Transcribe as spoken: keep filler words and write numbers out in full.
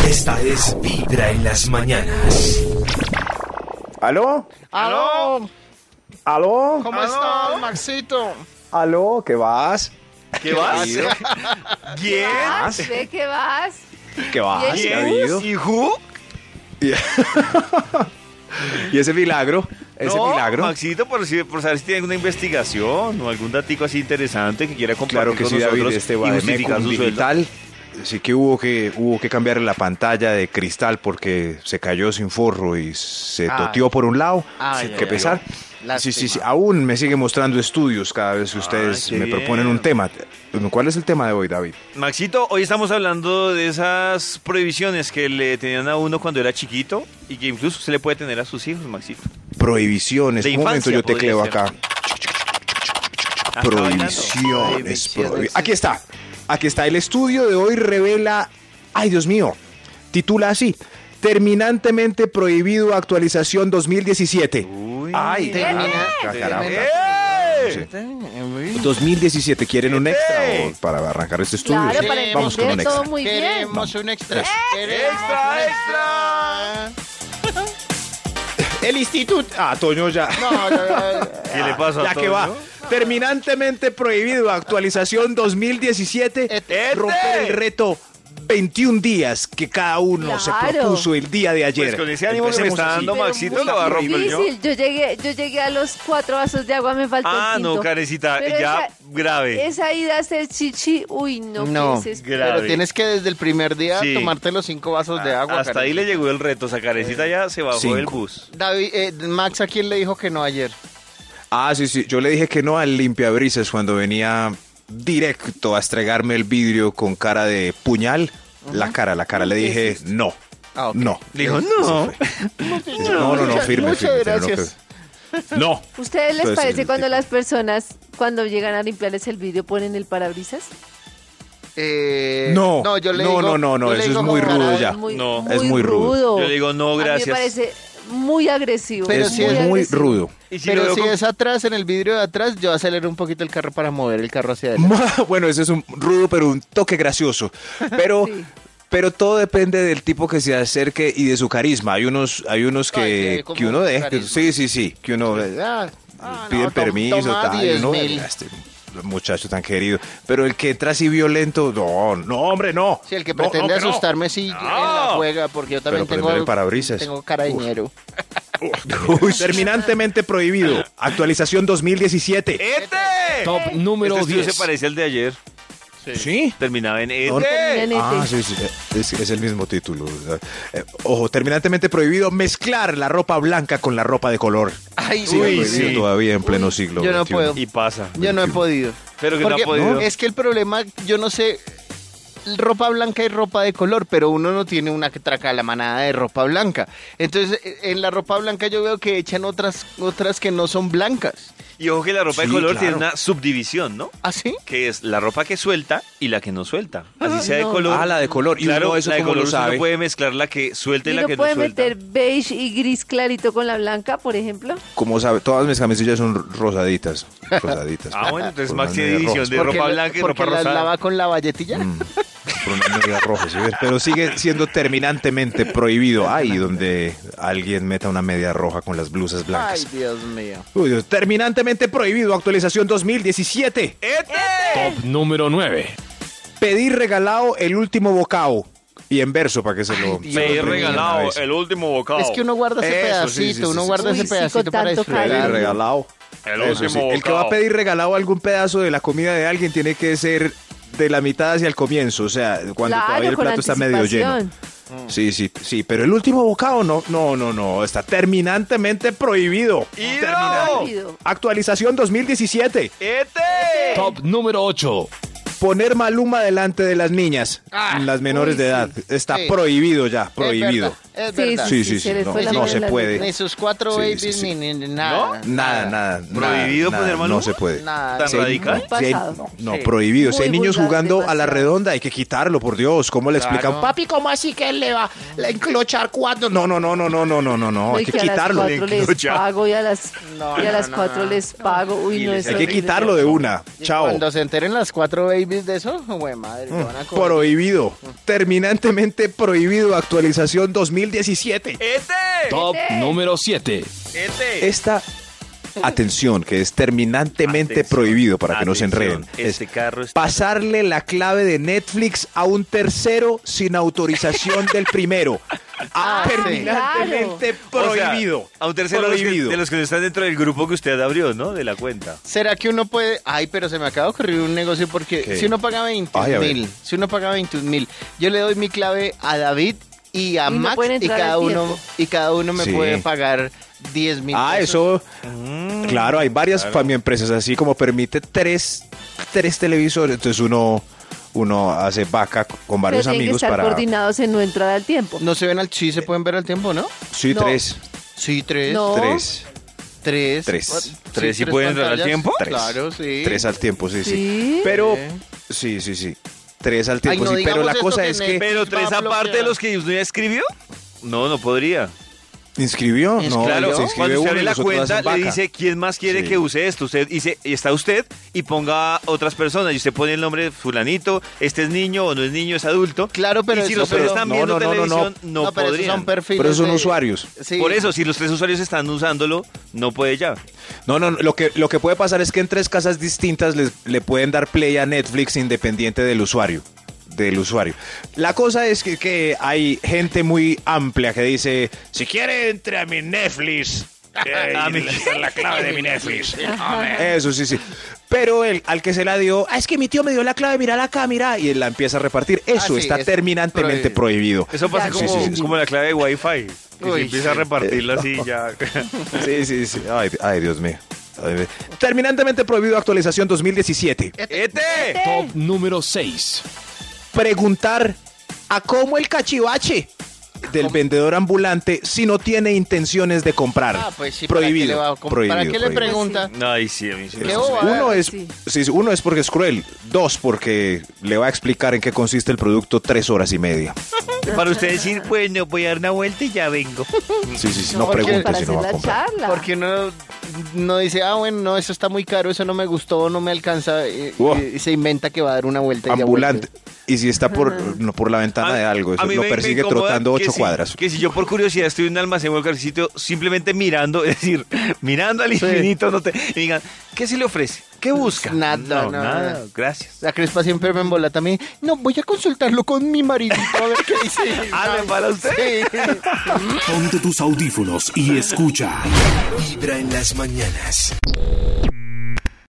Esta es Vibra en las mañanas. ¿Aló? ¡Aló! ¿Aló? ¿Cómo ¿Aló? estás, Maxito? ¿Aló? ¿Qué vas? ¿Qué vas? ¿Quién? vas? ¿De qué vas? ¿Qué vas? ¿Quién? ¿Qué ha habido? ¿Y who? ¿Y ese milagro? ¿Ese No, milagro? Maxito, por, si, por saber si tiene alguna investigación o algún datico así interesante que quiera compartir Claro que con sí, David, nosotros este y va de justificar Mecum su sueldo. digital. Sí que hubo que hubo que cambiar la pantalla de cristal porque se cayó sin forro y se Ay. toteó por un lado. Ay, Hay ay, que ay. pesar. Lástima. Sí, sí, sí. Aún me sigue mostrando estudios cada vez que ustedes qué me bien. proponen un tema. ¿Cuál es el tema de hoy, David? Maxito, hoy estamos hablando de esas prohibiciones que le tenían a uno cuando era chiquito y que incluso se le puede tener a sus hijos, Maxito. Prohibiciones. De Un momento, infancia yo tecleo podría acá. Ah, Prohibiciones. Prohibiciones. prohi- Aquí está. Aquí está. El estudio de hoy revela. Ay, Dios mío. Titula así: Terminantemente prohibido actualización dos mil diecisiete. Uy. Ay, Termina- ah, caramba. ¡Eh! Sí. dos mil diecisiete. ¿Quieren un extra o para arrancar este estudio? Claro, Sí. para Vamos con un entender todo extra. muy bien. Queremos un extra. Queremos ¡Extra, un extra! El instituto. Ah, Toño ya. No, ya, ya, ¿Qué le pasa a Ya que va. Terminantemente prohibido actualización dos mil diecisiete. Este. Romper el reto veintiún días que cada uno se Claro. propuso el día de ayer. Pues con ese ánimo que me Empecemos está así. dando Pero Maxito, muy lo va a romper yo. difícil. Yo llegué, yo llegué a los cuatro vasos de agua, me faltó Ah, el no, quinto. Karencita, Pero ya esa- grave. Esa ida a hacer chichi, uy, no, No, qué desespero. grave. Pero tienes que desde el primer día Sí. tomarte los cinco vasos de agua. Hasta Karen. ahí le llegó el reto, o sea, Karencita ya se bajó Cinco. del bus. David, eh, Max, ¿a quién le dijo que no ayer? Ah, sí, sí. Yo le dije que no al limpiabrisas cuando venía directo a estregarme el vidrio con cara de puñal. La cara, la cara. Le dije no. Ah, ok. No. Le dijo, Eso no. fue. No, no, no, Muchas- firme, muchas firme. pero no gracias. que- No. ¿Ustedes les Entonces, parece el cuando tipo- las personas, cuando llegan a limpiarles el vidrio, ponen el parabrisas? Eh, No, no, yo le no, digo, no, no, no, yo le eso es digo muy como rudo cara- ya. Muy, No, muy es muy rudo. Yo le digo, no, A mí gracias. me parece muy agresivo. Pero es sí es muy agresivo. rudo. Y si lo Pero veo si con- es atrás, en el vidrio de atrás, yo acelero un poquito el carro para mover el carro hacia adelante. Bueno, ese es un rudo, pero un toque gracioso. Pero, Sí. pero todo depende del tipo que se acerque y de su carisma. Hay unos, hay unos Ay, que, que como que uno deja. carisma. Sí, sí, sí. Que uno ah, Ah, pide no, tom- permiso, toma tal. y diez uno, mil. este muchacho tan querido. Pero el que entra así violento, no, no, hombre, no. Sí, el que No, pretende no, que no. asustarme sí en la juega, porque yo también Pero tengo, prender el parabrisas. tengo cara de dinero. Uy, terminantemente prohibido. Actualización dos mil diecisiete. ¡Ete! Top número Este estudio diez. se parece al de ayer. ¿Sí? Terminaba en No, ete. Termina en Ah, ete. sí, sí, es, es el mismo título. Eh, ojo, terminantemente prohibido mezclar la ropa blanca con la ropa de color. Ay, Sigue Uy, prohibido sí. todavía en pleno siglo yo no veintiuno. puedo. Y pasa. Yo no he podido. Pero que no ha Porque podido. es que el problema, yo no sé, ropa blanca y ropa de color, pero uno no tiene una que traca la manada de ropa blanca. Entonces, en la ropa blanca yo veo que echan otras otras que no son blancas. Y ojo que la ropa de Sí, color claro. tiene una subdivisión, ¿no? ¿Ah, sí? Que es la ropa que suelta y la que no suelta. Así sea de no. color. Ah, la de color. ¿Y claro, uno eso la de cómo color lo usted sabe? no puede mezclar la que suelta y, ¿Y la no que no puede suelta. meter beige y gris clarito con la blanca, por ejemplo? Como sabe, todas mis camisillas son rosaditas. Rosaditas. Ah, bueno, entonces Por Max unas tiene medias edición rojas. de Porque ropa la- blanca y porque ropa las rosada. lava con la valletilla. Mm, por unas medias rojas, ¿sí ves? Pero sigue siendo terminantemente prohibido. Ay, donde alguien meta una media roja con las blusas Ay, blancas. Dios mío. Uy, Dios, terminantemente prohibido. Actualización dos mil diecisiete. Top número nueve. Pedir regalado el último bocado. Y en verso para que se lo... Dios se lo Me he mío, premien una regalado vez. el último bocado. Es que uno guarda ese Eso, pedacito, sí, sí, sí, uno sí, guarda sí. ese Uy, sí, pedacito con para tanto disfrutar. Pedir cariño. regalado. El Eso último sí, el que va a bocado. pedir regalado algún pedazo de la comida de alguien tiene que ser de la mitad hacia el comienzo, o sea, cuando Claro, todavía el con plato está medio lleno. anticipación. Sí, sí, sí, pero el último bocado no, no, no, no, está terminantemente prohibido. ¡Ido! Prohibido. Actualización dos mil diecisiete. ¡Ete! Top número ocho. Poner Maluma delante de las niñas, Ah, las menores uy, de sí, edad, está sí. prohibido ya, prohibido. verdad. Es Sí, verdad. Sí, sí, se sí, les no, fue la no mano se en la puede. Ni sus cuatro Sí, babies sí, sí. ni, ni- ni nada. Nada, nada. ¿Prohibido nada, poner mal No humor? se puede. Nada. ¿Tan Si hay- radical? no, si hay- Pasado. no, no, Sí. prohibido. Si hay Muy niños vulgar, jugando a la demasiado. redonda, hay que quitarlo, por Dios. ¿Cómo le explican? Claro. Papi, ¿cómo así que él le va a enclochar cuatro? No, no, no, no, no, no, no, no, no. Hay y que que a las quitarlo. cuatro les Enclochar. pago y a las, No, y a no, las no, cuatro no. les pago. Uy, Y no, les- es Hay que horrible. quitarlo de una. Y Chao. Cuando se enteren las cuatro babies de eso, güey, madre, lo van a coger. Prohibido. Terminantemente prohibido. Actualización dos mil diecisiete. ¡Este! Top número siete. ¡Este! Esta, atención, que es terminantemente Atención, prohibido para que no se atención, enreden. Es este carro está- pasarle la clave de Netflix a un tercero sin autorización del primero. Ah, sí. terminantemente O sea, prohibido. a un tercero de los, que, Prohibido. de los que están dentro del grupo que usted abrió, ¿no? De la cuenta. ¿Será que uno puede...? Ay, pero se me acaba de ocurrir un negocio porque ¿Qué? si uno paga Ay, veintiún a ver. mil, si uno paga veintiún mil, yo le doy mi clave a David y a Y no Max pueden y entrar cada al uno tiempo. y cada uno me Sí. puede pagar diez mil. Ah, eso. Claro, hay varias family empresas así como permite tres, tres televisores. Entonces uno, uno hace vaca con Pero varios tienen que amigos estar para. coordinados en no entrar al tiempo. No se ven al... Sí se pueden ver al tiempo, ¿no? Sí, No. tres. Sí, tres. No. Tres. Tres. Tres. What? ¿Tres sí pueden entrar al pantallas. tiempo? Tres. Claro, sí. Tres al tiempo, sí, sí. ¿Sí? Pero. Sí, sí, sí. Tres al tiempo, Ay, no sí. Pero digamos la esto cosa que es ne- que. Pero tres va a aparte de bloquear. los que usted ya escribió. No, no podría. ¿Inscribió? No, Claro, se cuando inscribe usted uno abre y la los otros cuenta, hacen le vaca. dice quién más quiere Sí. que use esto. Usted dice, está usted y ponga otras personas. Y usted pone el nombre de fulanito, este es niño o no es niño, es adulto. Claro, pero y si eso- los tres pero- están no, viendo no, no, no, no. televisión, no, No, pero esos podrían. son perfiles Pero son de- usuarios. Sí. Por eso, si los tres usuarios están usándolo, no puede ya. No, no, no, lo que, lo que puede pasar es que en tres casas distintas les- le pueden dar play a Netflix independiente del usuario. Del usuario. La cosa es que, que hay gente muy amplia que dice, si quiere entre a mi Netflix. eh, A mi- y esta es la clave de mi Netflix. Eso sí, sí. Pero el, al que se la dio, ah, es que mi tío me dio la clave, mírala acá, mira, y él la empieza a repartir. Eso sí, está es terminantemente prohibido. Eso pasa Ya, como, sí, sí, sí. como la clave de Wi-Fi. Que se Uy, empieza a sí. repartirla así ya. Sí, sí, sí. Ay, ay, Dios mío. Ay, terminantemente prohibido actualización dos mil diecisiete. ¡Este! Top número seis. Preguntar a cómo el cachivache del vendedor ambulante si no tiene intenciones de comprar. Ah, pues sí, ¿para qué le prohibido. va a comp- prohibido, ¿Para qué le prohibido. pregunta? Ay, sí, a mí sí me Qué gusta. bobada. Uno es, Sí. sí, uno es porque es cruel. Dos, porque le va a explicar en qué consiste el producto tres horas y media. Para usted decir, bueno, voy a dar una vuelta y ya vengo. Sí, sí, sí. No, No, porque pregunte para si no hacer va a la comprar. charla. Porque uno no dice, ah, bueno, no, eso está muy caro, eso no me gustó, no me alcanza, y, Wow. y se inventa que va a dar una vuelta. y ya Ambulante. vuelve. Y si está por, no, por la ventana A- de algo, a eso mí lo me- me persigue incomoda trotando que ocho si- cuadras. Que si yo por curiosidad estoy en un almacén o cualquier sitio, simplemente mirando, es decir, mirando al infinito, no te, y digan, ¿qué se le ofrece? ¿Qué busca? Nada, no, no, nada, nada. gracias. La Crespa siempre me embola también. No, voy a consultarlo con mi maridito a ver qué dice. Ah, ¿le para usted? Sí. Ponte tus audífonos y escucha. Vibra en las mañanas.